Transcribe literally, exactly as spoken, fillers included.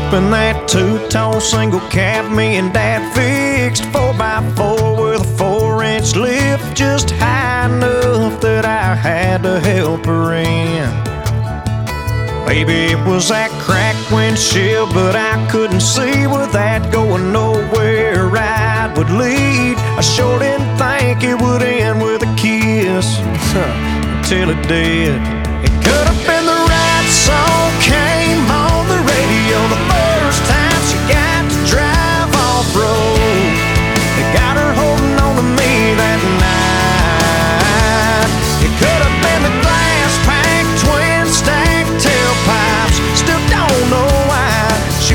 in that two-tone single cab me and Dad fixed, four by four with a four-inch lift, just high enough that I had to help her in. Maybe it was that cracked windshield, but I couldn't see with that going nowhere ride would lead. I sure didn't think it would end with a kiss until it did. It could have been the right song, came